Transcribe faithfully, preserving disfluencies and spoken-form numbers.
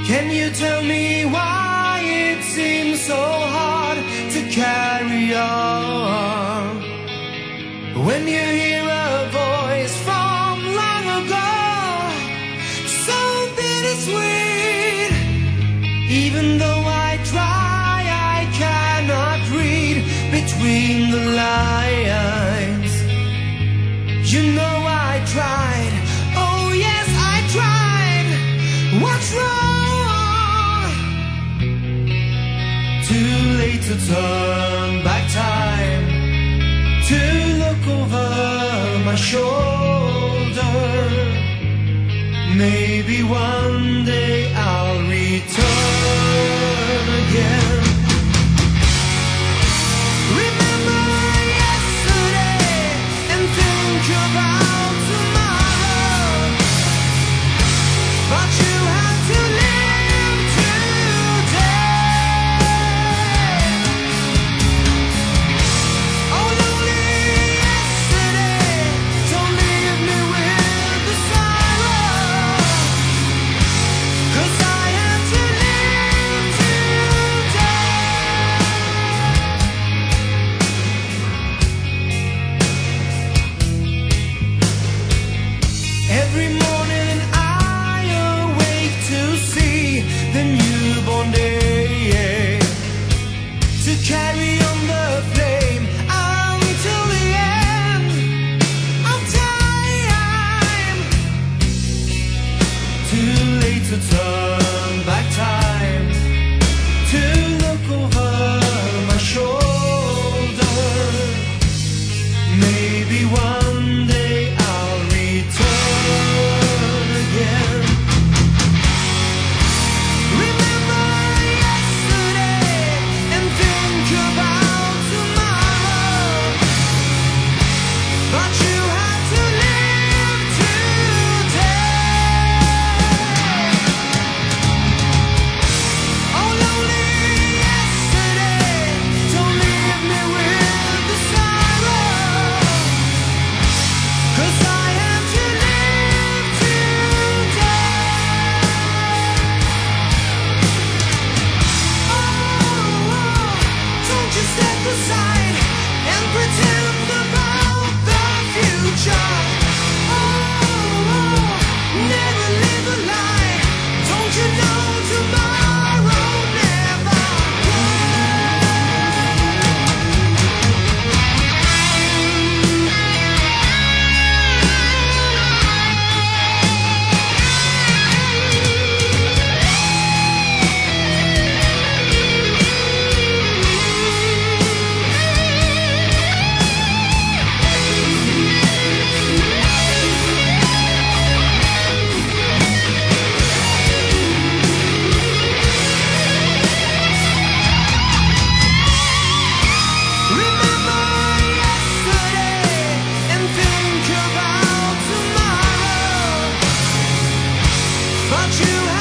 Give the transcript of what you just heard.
Can you tell me why it seems so hard to carry on when you hear a voice from long ago, so bittersweet? Even though I try, I cannot read between the lines. You know I tried, oh yes I tried. What's wrong? Too late to turn back time, to look over my shoulder. Maybe one day I'll return again. Remember yesterday and think about tomorrow, but you have to live today. Oh, lonely yesterday, don't leave me with the sorrow, 'cause I have to live today. Every morning I awake to see the newborn day, to carry on the flame until the end of time. Too late to turn back time, to look over my shoulder. Maybe one day I'll return again. Remember yesterday and think about tomorrow, but you have to live today. Oh, lonely yesterday, don't leave me with the sorrow, 'cause I have to live today. Oh, don't you step aside and pretend about the future. Oh, never live a lie. Don't you know tomorrow never Remember yesterday and think about tomorrow, but you